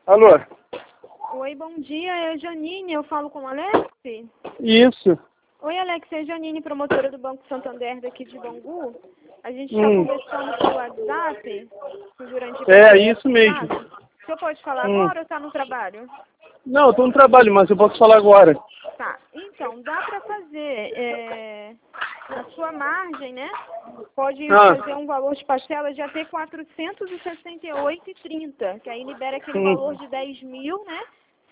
Alô? Oi, bom dia. É a Janine. Eu falo com o Alex? Isso. Oi, Alex. É a Janine, promotora do Banco Santander daqui de Bangu. A gente está conversando pelo WhatsApp durante Isso mesmo. O senhor pode falar agora ou está no trabalho? Não, eu tô no trabalho, mas eu posso falar agora. Tá. Então, dá para fazer na sua margem, né? Pode fazer um valor de parcela de até 468,30, que aí libera aquele valor de 10.000, né?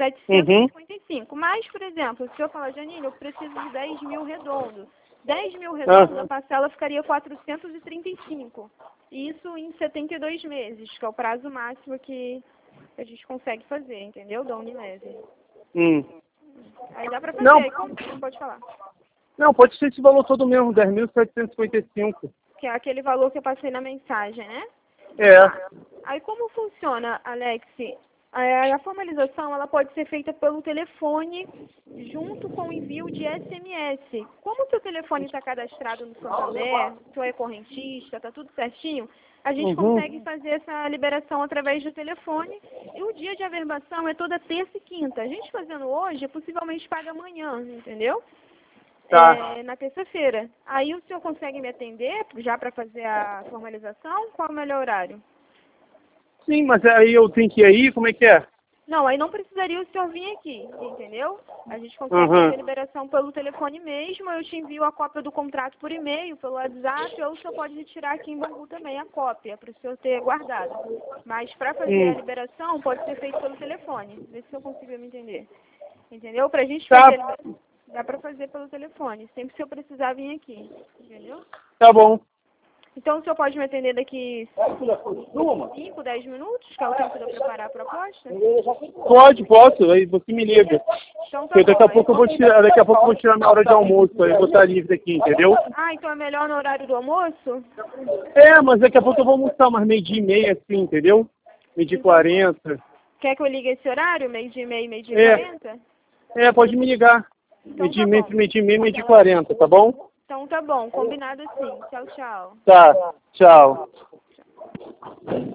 755. Mas, por exemplo, se eu falar, Janine, eu preciso de 10 mil redondo. 10 mil redondo, a parcela ficaria 435. Isso em 72 meses, que é o prazo máximo que a gente consegue fazer, entendeu? Da Unilever. Aí dá pra fazer. Não. Aí, como pode falar? Não, pode ser esse valor todo mesmo, 10.755. Que é aquele valor que eu passei na mensagem, né? É. Aí como funciona, Alex? A formalização ela pode ser feita pelo telefone junto com o envio de SMS. Como o seu telefone está cadastrado no Santander, o senhor é correntista, está tudo certinho, a gente consegue fazer essa liberação através do telefone. E o dia de averbação é toda terça e quinta. A gente fazendo hoje, possivelmente paga amanhã, entendeu? Tá. Na terça-feira. Aí o senhor consegue me atender já para fazer a formalização? Qual é o melhor horário? Sim, mas aí eu tenho que ir aí? Como é que é? Não, aí não precisaria o senhor vir aqui, entendeu? A gente consegue fazer a liberação pelo telefone mesmo, eu te envio a cópia do contrato por e-mail, pelo WhatsApp, ou o senhor pode retirar aqui em Bangu também a cópia, para o senhor ter guardado. Mas para fazer a liberação, pode ser feito pelo telefone. Vê se eu consigo me entender. Entendeu? Para a gente fazer a liberação, dá para fazer pelo telefone, sempre se eu precisar vir aqui, entendeu? Tá bom. Então o senhor pode me atender daqui 5, 10 minutos, que é o tempo de eu preparar a proposta? Posso. Aí você me liga. Então tá Porque daqui a bom. pouco eu vou tirar minha hora de almoço, aí eu vou estar livre aqui, entendeu? Ah, então é melhor no horário do almoço? Mas daqui a pouco eu vou almoçar mais 12:30, assim, entendeu? 12:40. Quer que eu ligue esse horário? 12:30, 12:40? Pode me ligar. Então, 12:30, 12:40, tá bom? Então tá bom, combinado assim. Tchau, tchau. Tá, tchau.